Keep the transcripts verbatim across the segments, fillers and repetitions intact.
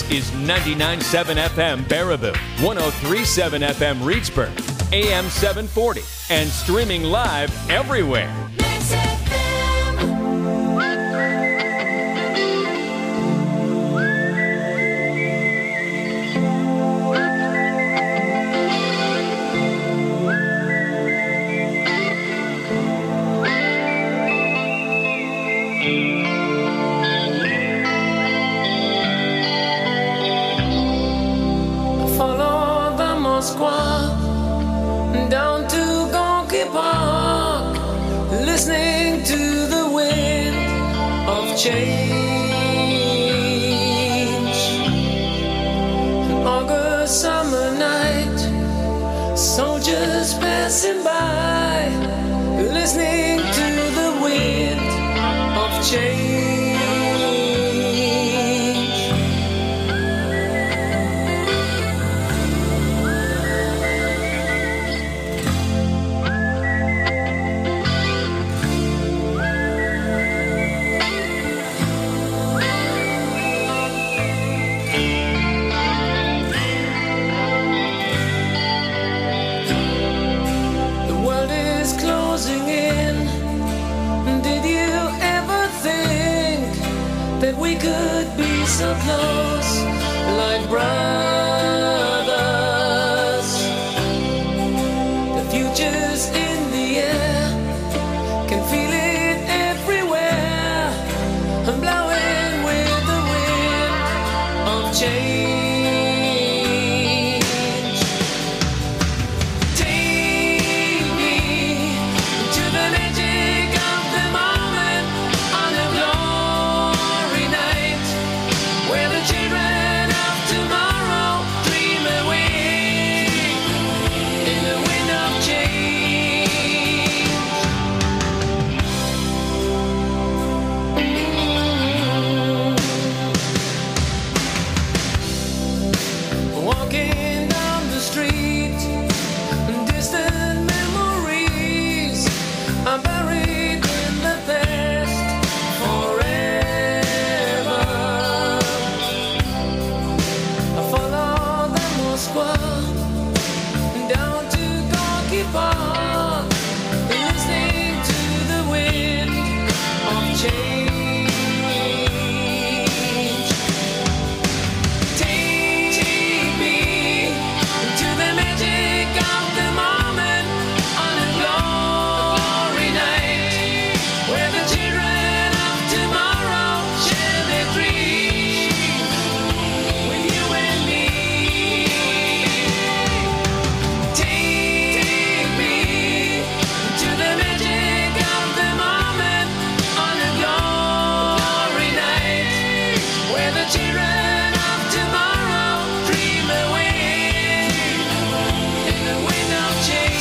This is ninety-nine point seven F M Baraboo, one oh three point seven F M Reedsburg, A M seven forty, and streaming live everywhere. Down to Gonky Park, listening to the wind of change. An August summer night, soldiers passing by, listening to the wind of change. We could be so close, like brothers. The future's in the air, can feel it everywhere. I'm blowing with the wind of change. Take me to the magic of the moment on a glory night, where the children of tomorrow dream away in the wind of change. Walking down the street, distant memories are buried in the past forever. I follow the Moskwa down to Gonky Park, listening to the wind of change. Take me to the magic of the moment on a glory night, where the children of tomorrow share their dreams with you and me. Take me to the magic of the moment on a glory night, where the children of tomorrow dream away in the wind of change.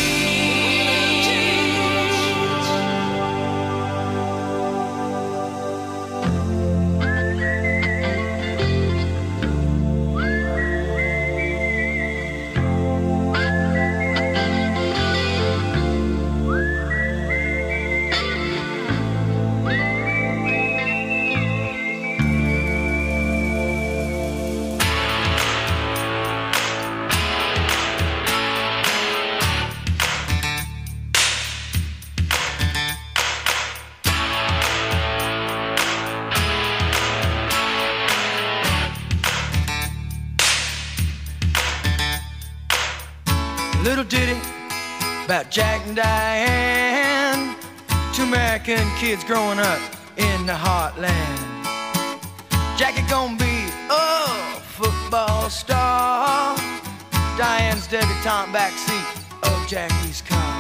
Little ditty about Jack and Diane, two American kids growing up in the heartland. Jackie gonna be a football star, Diane's debutante backseat of Jackie's car.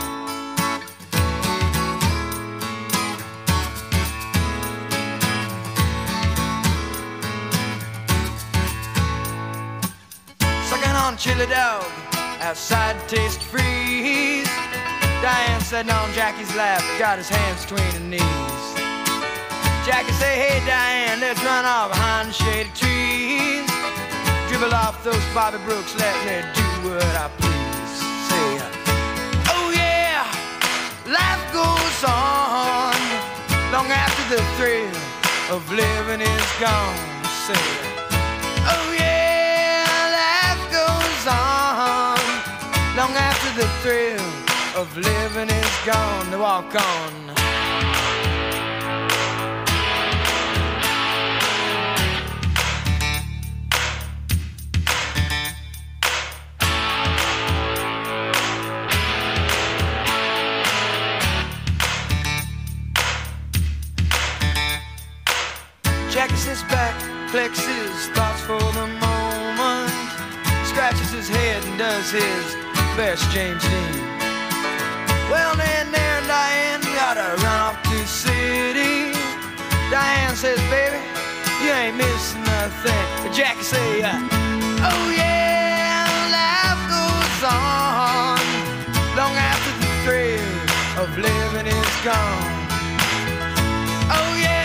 Sucking on chili dog outside to taste freeze. Diane sitting on Jackie's lap, got his hands between her knees. Jackie say, hey Diane, let's run off behind the shady trees. Dribble off those Bobby Brooks, let me do what I please. Say, oh yeah, life goes on long after the thrill of living is gone. Say, oh yeah, the thrill of living is gone, they walk on. Jackie sits back, collects his thoughts for the moment, scratches his head and does his best James Dean. Well, then there Diane gotta run off to the city. Diane says, baby, you ain't missing nothing. But Jackie say, uh, oh yeah, life goes on long after the thrill of living is gone. Oh yeah,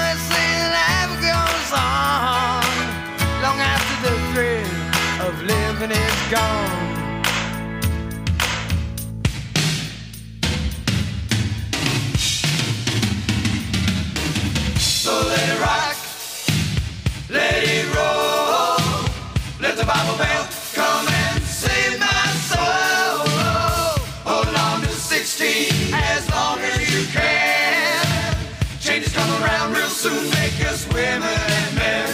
on long after the thrill of living is gone. So let it rock, let it roll, let the Bible bell come and save my soul. Hold on to sixteen as long as you can. Changes come around real soon, make us women and men.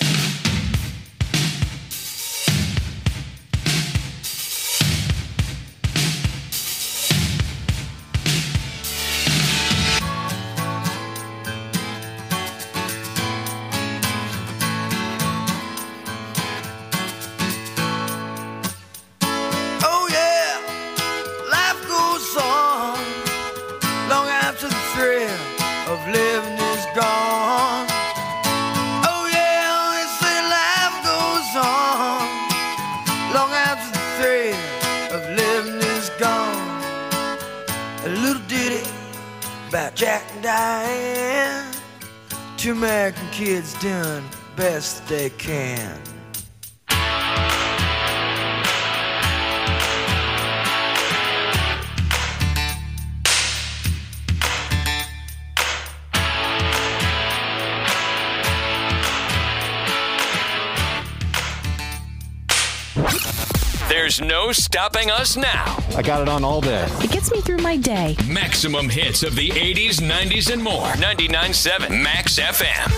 Oh yeah, life goes on long after the thrill of living is gone. Oh yeah, they say life goes on long after the thrill of living is gone. A little ditty about Jack and Diane, two American kids doing best they can. There's no stopping us now. I got it on all day. It gets me through my day. Maximum hits of the eighties, nineties, and more. ninety-nine point seven Max F M.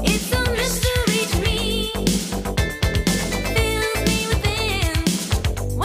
Mystery to me, fills me within.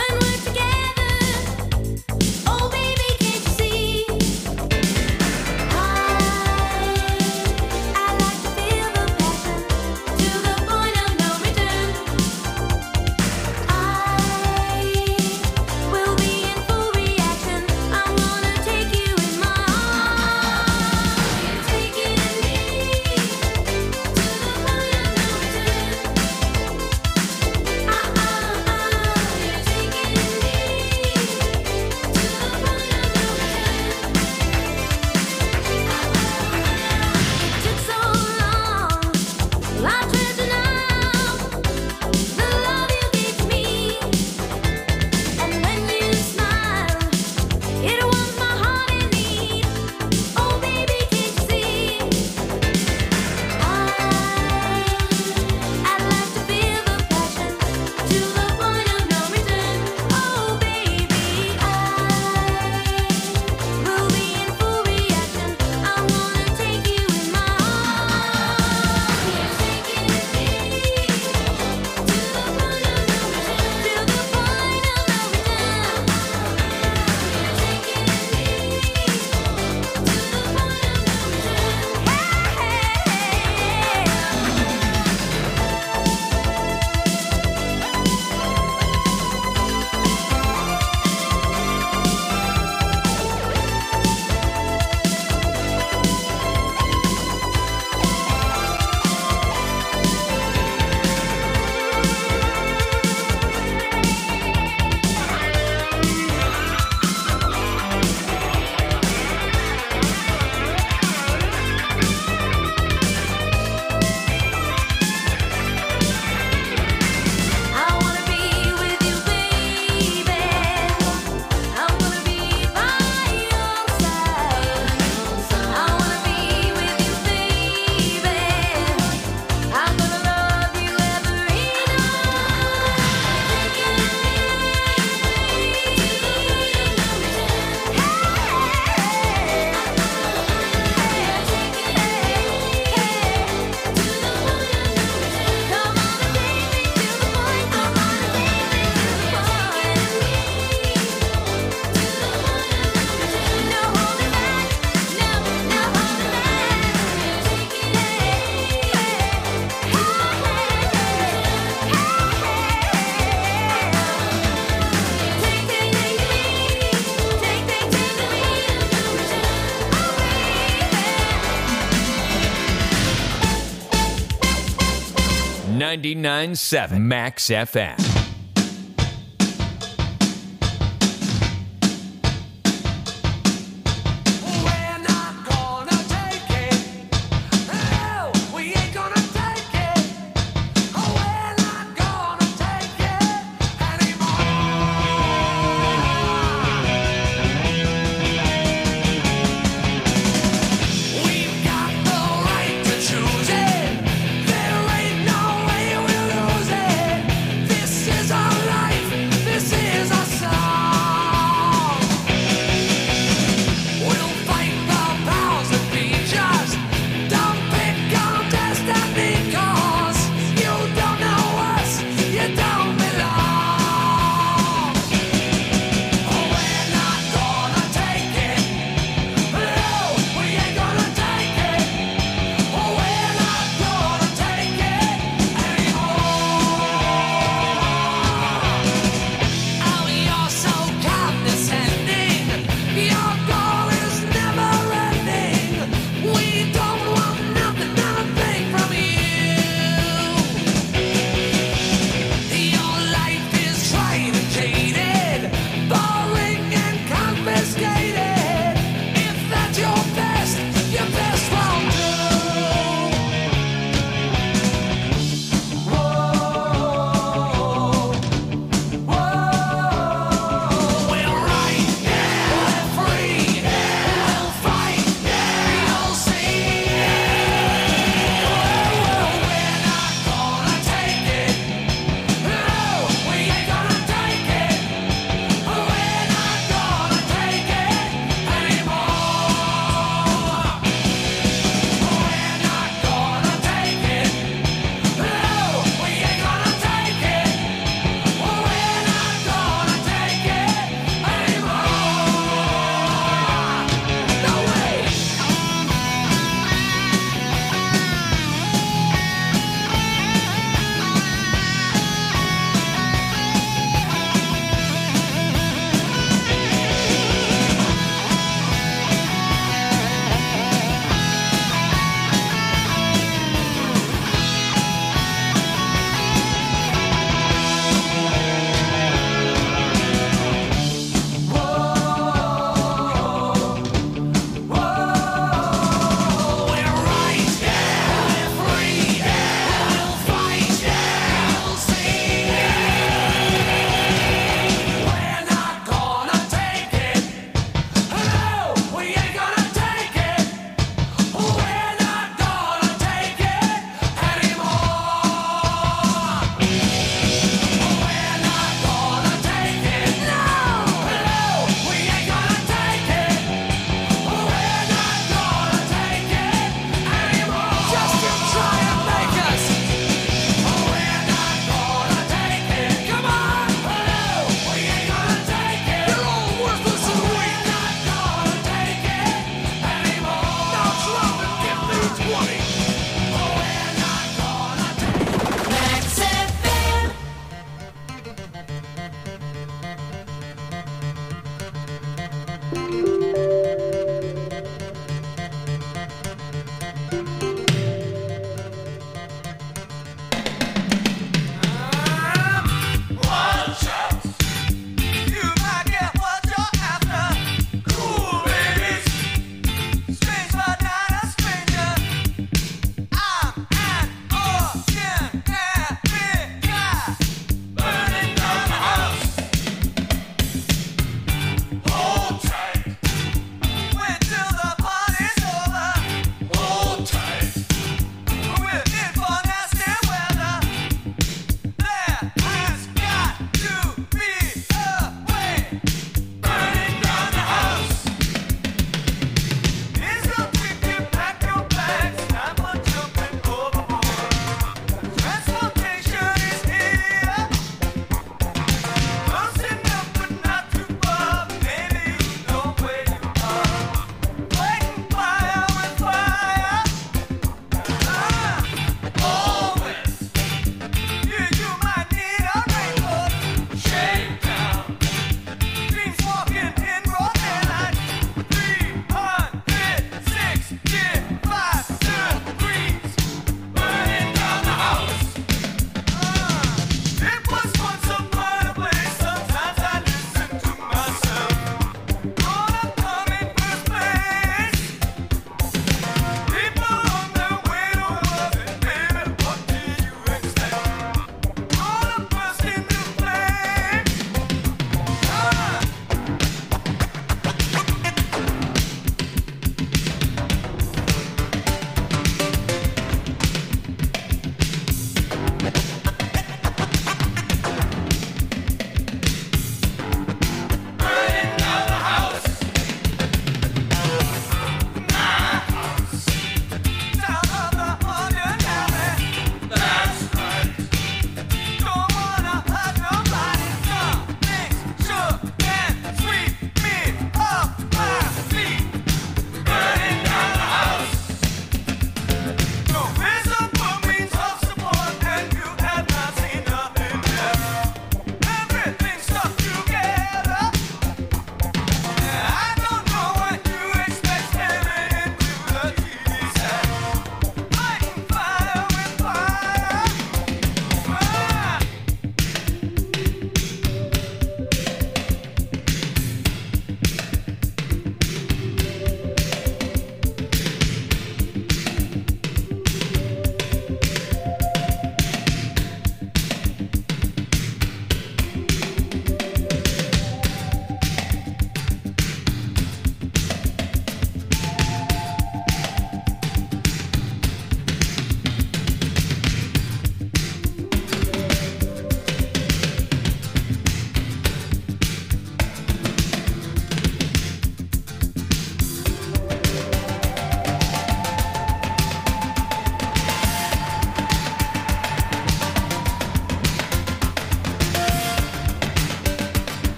ninety-nine point seven Max F M. Choose it. There ain't no way we'll lose it. This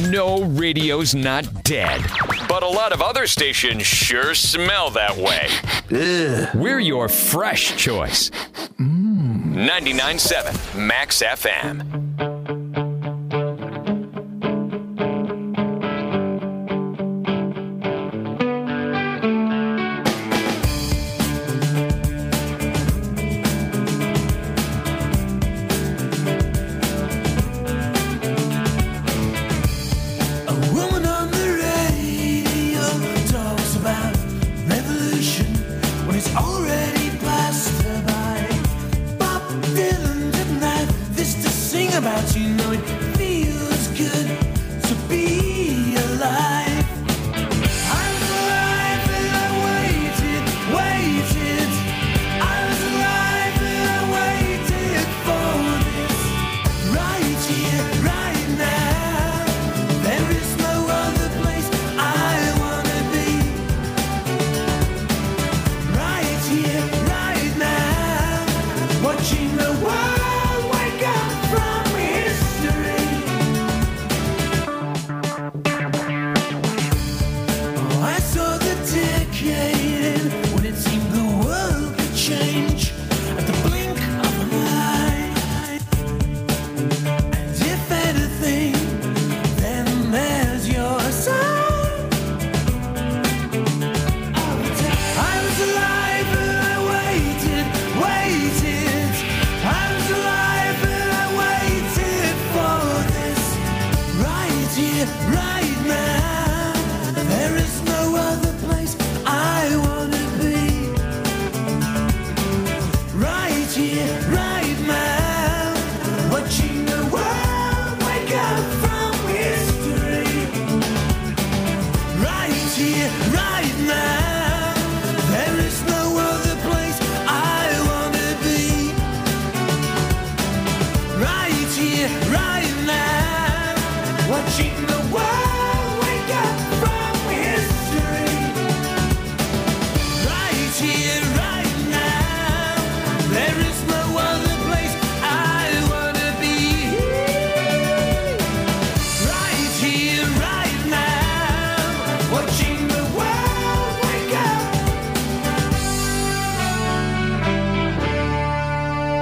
No, radio's not dead. But a lot of other stations sure smell that way. Ugh. We're your fresh choice. Mm. ninety-nine point seven Max F M.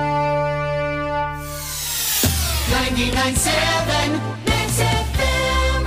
ninety-nine point seven Max F M.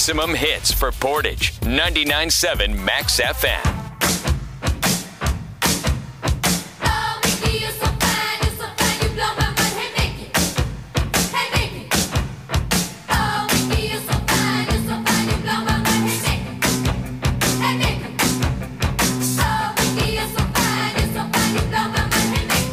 maximum hits for Portage. ninety-nine point seven Max F M. Oh, Mickey, you're so fine, you're so fine, you blow my mind. Hey, Mickey, hey, Mickey. Oh, Mickey, you're so fine, you're so fine, you blow my mind. Hey, Mickey, hey, Mickey. Oh, Mickey, you're so fine, you're so fine, you blow my mind. Hey, Mickey.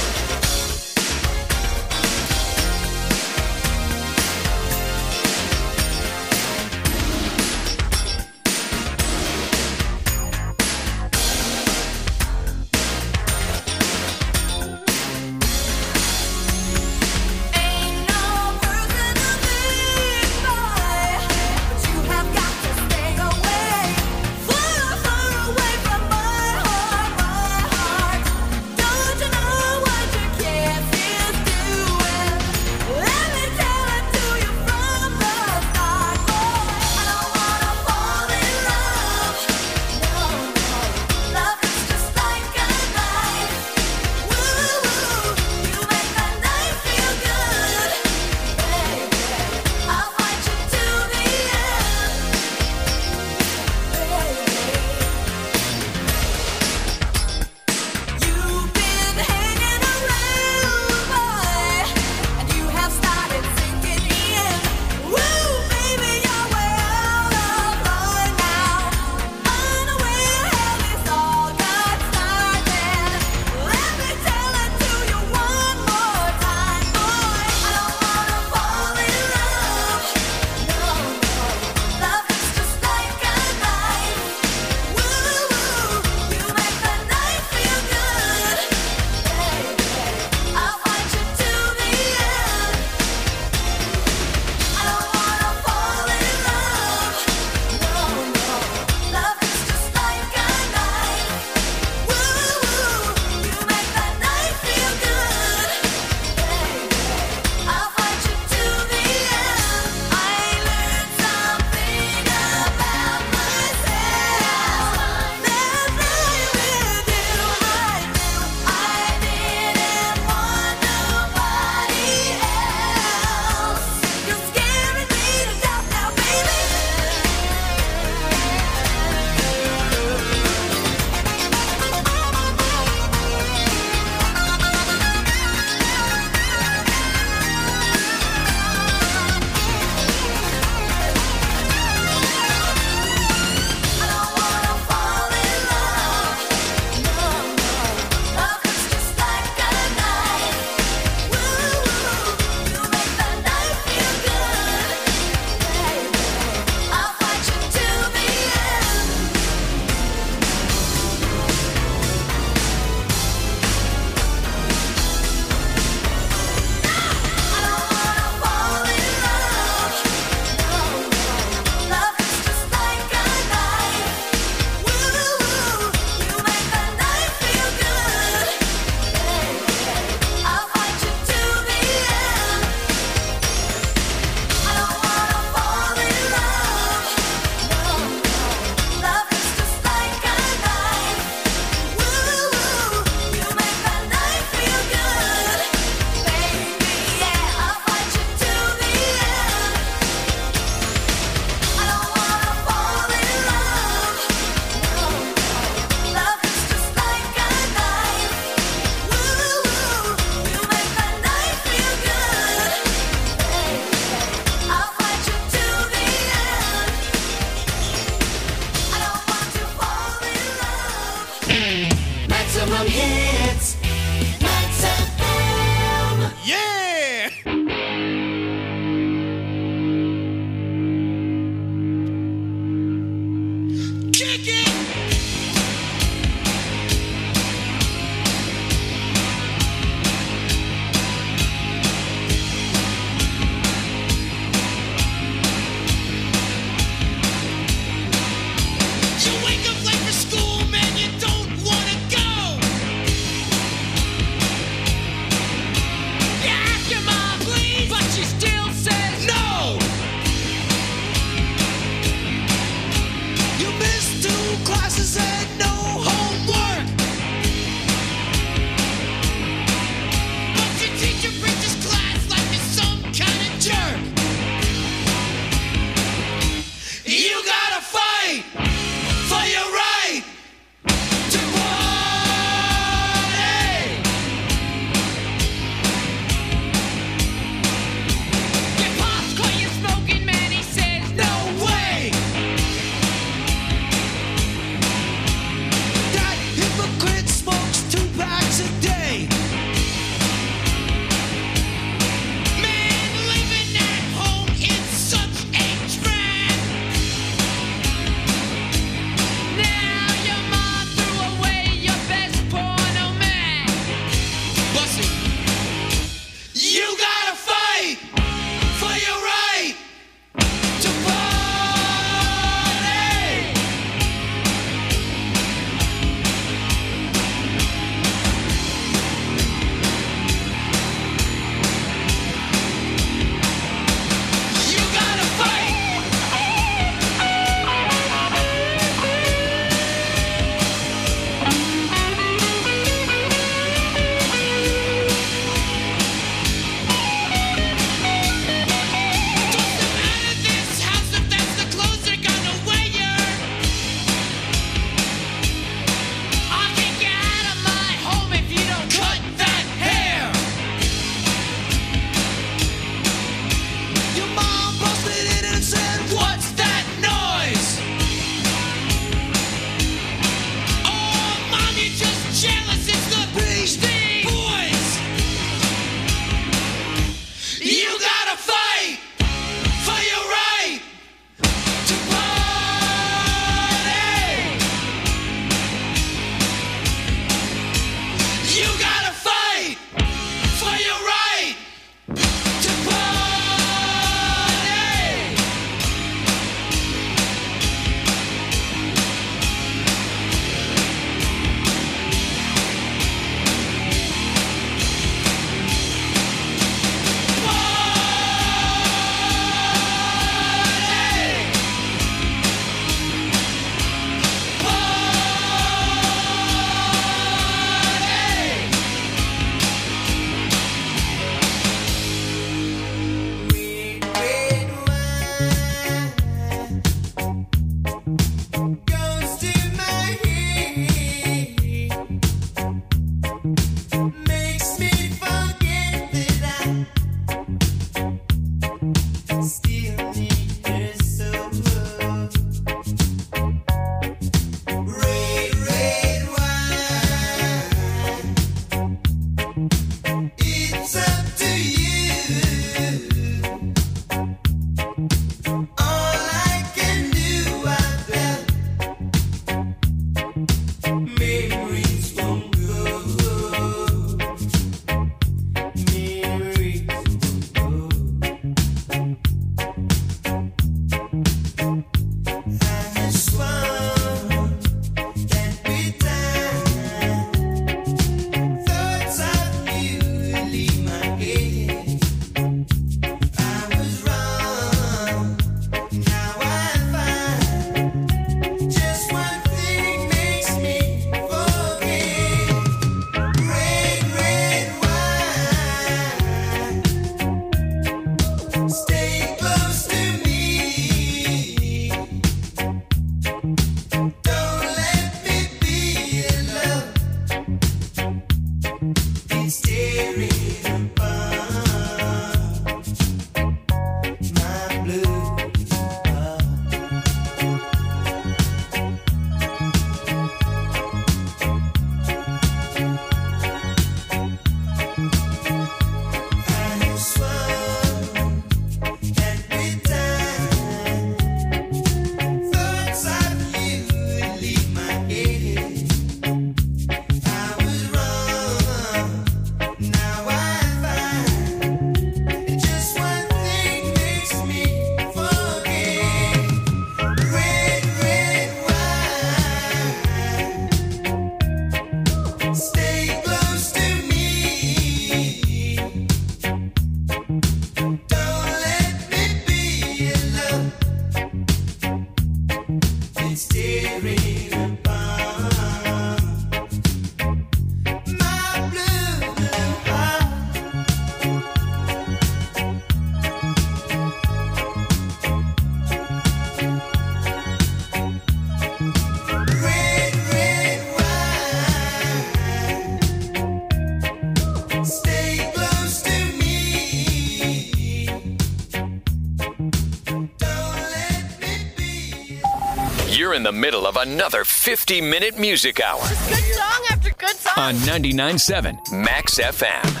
in the middle of another fifty-minute music hour Good song after good song. on ninety-nine point seven Max F M.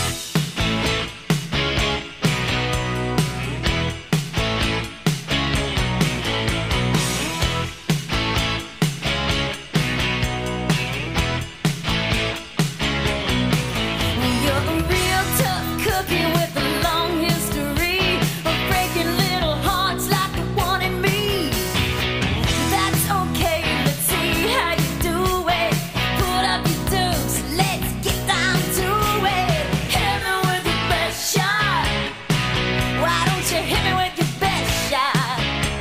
You're a real tough cookie with a long history of breaking little hearts like the one in me. That's okay, let's see how you do it. Put up your dukes, let's get down to it. Hit me with your best shot. Why don't you hit me with your best shot?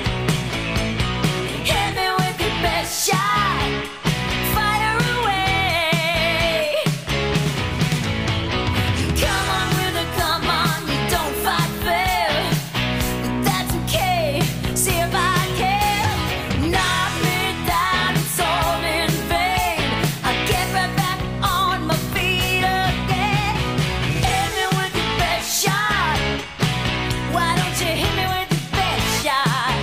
Hit me with your best shot. Fire away. Come on with a come on, you don't fight fair. But that's okay, see if I can. Knock me down, it's all in vain. I'll get right back on my feet again. Hit me with your best shot. Why don't you hit me with your best shot?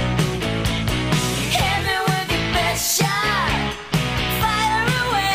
Hit me with your best shot. Fire away.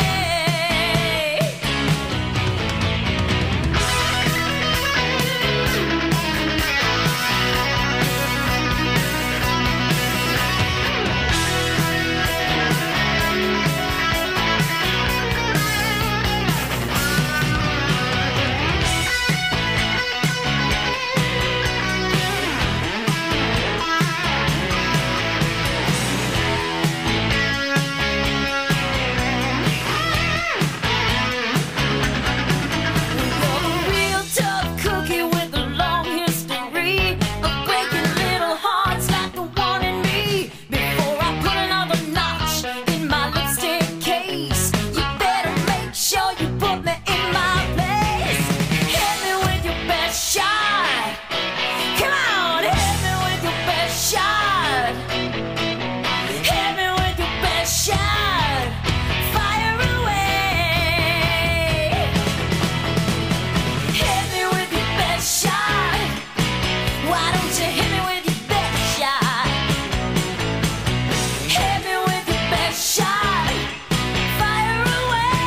You're a real tough cookie with a long history of breaking little hearts like the one in me. Before I put another notch in my lipstick case, you better make sure you put me in my place. Hit me with your best shot. Come on, hit me with your best shot. Hit me with your best shot. Fire away. Hit me with your best shot. Why don't you hit me with your best shot? Hit me with your best shot. Fire away.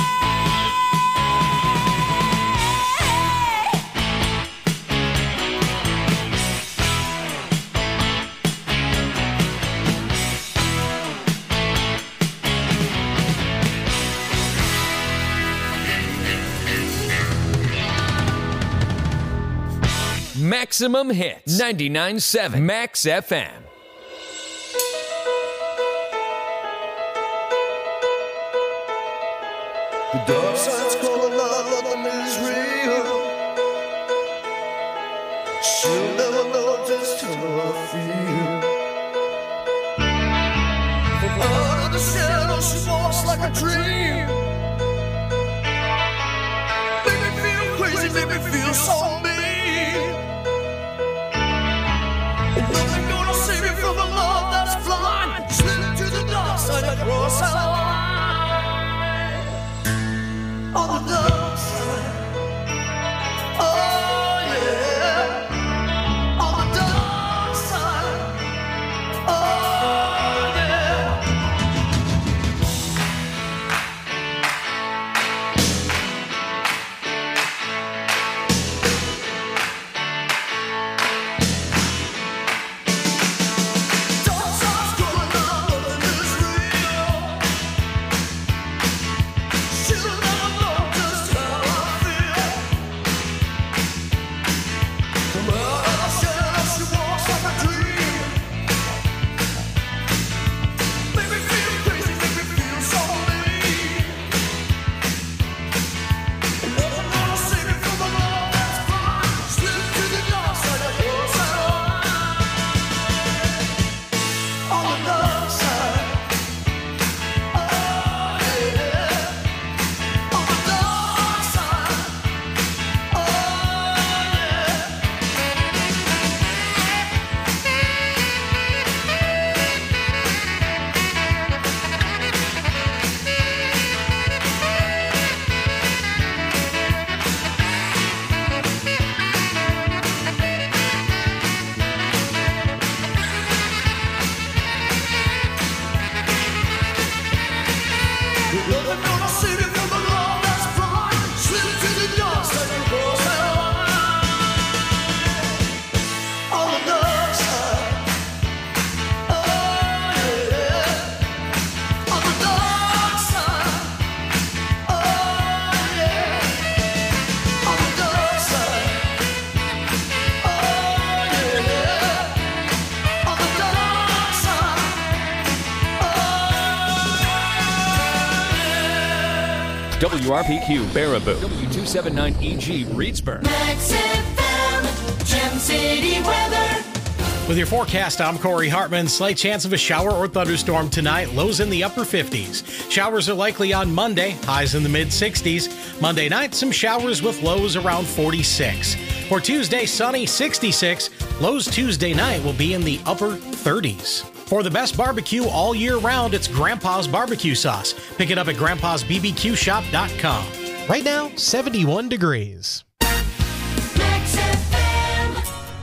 Maximum hits. ninety-nine point seven Max F M. The dark side's calling out, nothing is real. She'll never know just how I feel. From out of the shadow, she walks like a dream. Make me feel crazy, make me feel so mean. And nothing gonna save me from a love that's blind. Slip to the dark side across our line. On the dark side, oh yeah. On the dark side, oh yeah. W R P Q Baraboo, W two seventy-nine E G Reedsburg. Max F M, Gem City weather. With your forecast, I'm Corey Hartman. Slight chance of a shower or thunderstorm tonight. Lows in the upper fifties. Showers are likely on Monday. Highs in the mid sixties. Monday night, some showers with lows around forty-six. For Tuesday, sunny, sixty-six. Lows Tuesday night will be in the upper thirties. For the best barbecue all year round, it's Grandpa's Barbecue Sauce. Pick it up at grandpas b b q shop dot com. Right now, seventy-one degrees. Max F M.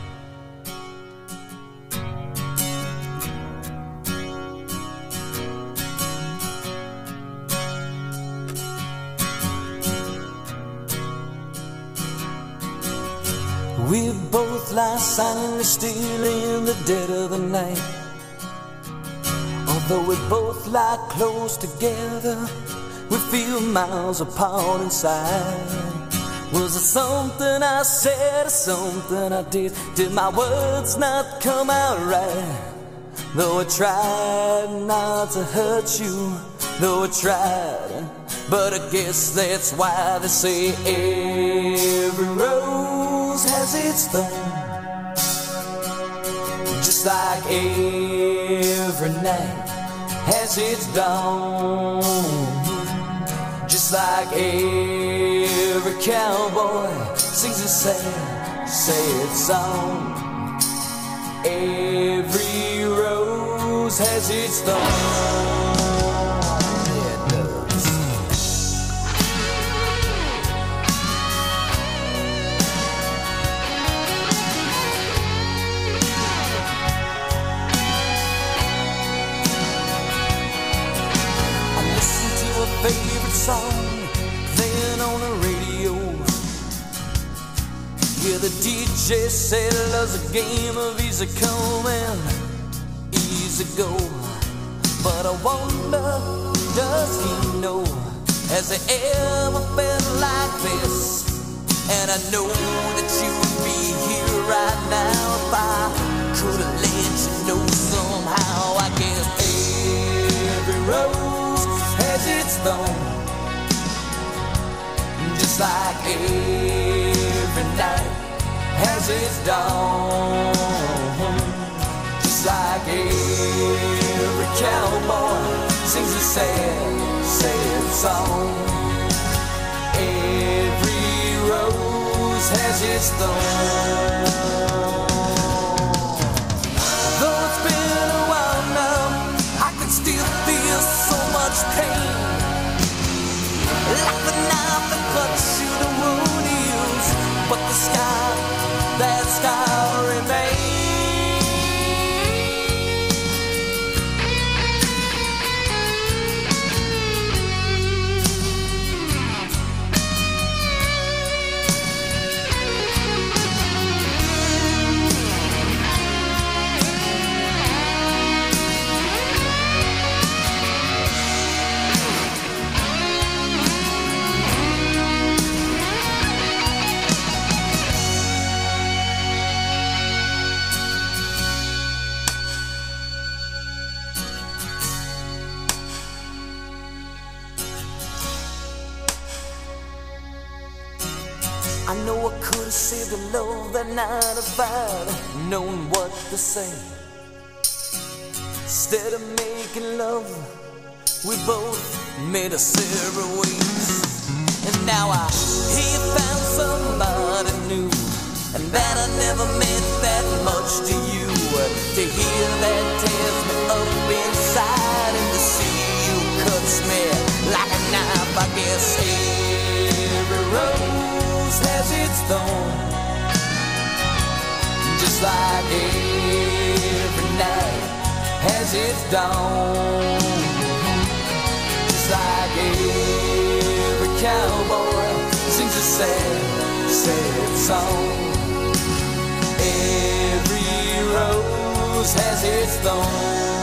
We both lie silently still in the dead of the night. Although we both lie close together, we feel miles apart inside. Was it something I said or something I did? Did my words not come out right? Though I tried not to hurt you, though I tried, but I guess that's why they say every rose has its thorn. Just like every night has its dawn. Just like every cowboy sings a sad, sad song. Every rose has its thorn. Yeah, it does. I listen to a favorite song playing on the radio. Yeah, the D J said love's a game of easy come and easy go. But I wonder, does he know? Has he ever felt like this? And I know that you would be here right now if I could have let you know somehow. I guess every rose has its thorn. Just like every night has its dawn. Just like every cowboy sings a sad, sad song. Every rose has its thorn. Though it's been a while now, I can still feel so much pain. Like the knife that cuts you, the wound heals, but the scar, that scar remains. I know I could have saved the love that night if I'd known what to say. Instead of making love, we both made us separate ways. And now I hear you found somebody new, and that I never meant that much to you. To hear that tears me up inside, and to see you cuts me like a knife. I guess every rose has its thorn. Just like every night has its dawn. Just like every cowboy sings a sad, sad song. Every rose has its thorn.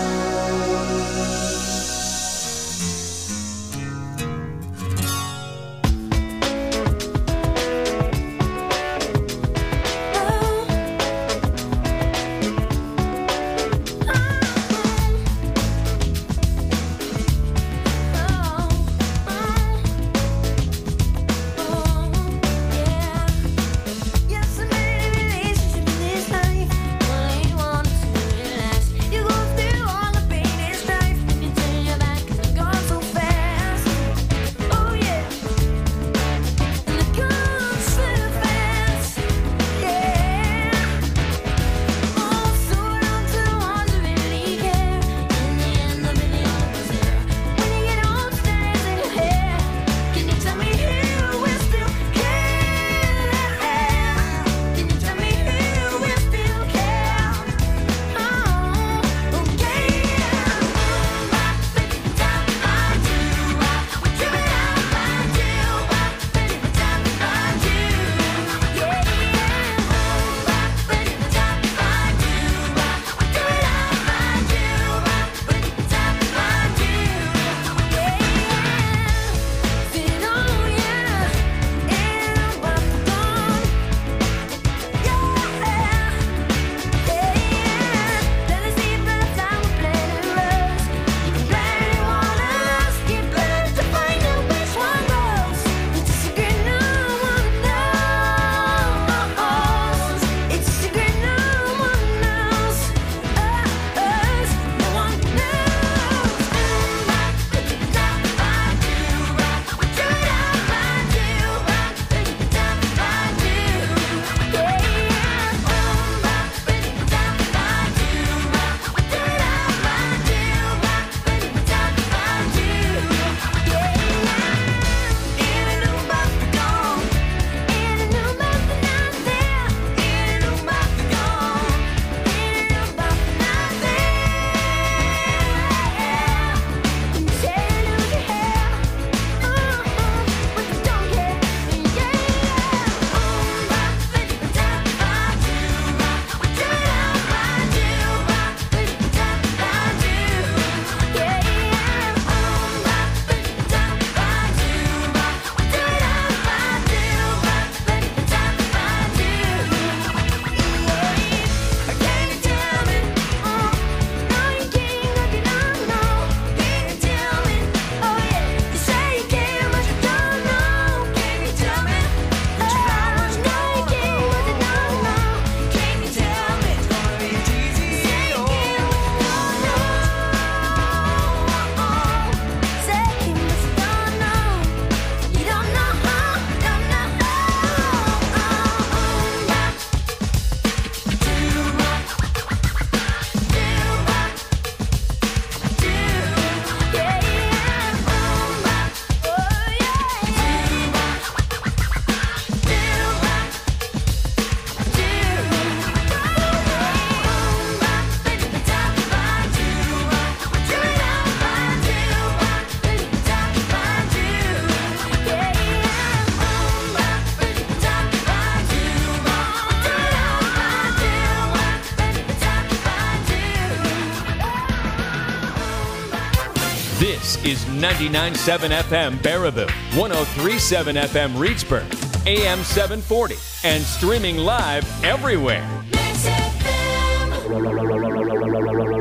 This is ninety-nine point seven F M Baraboo, one oh three point seven F M Reedsburg, A M seven forty, and streaming live everywhere. Mix F M.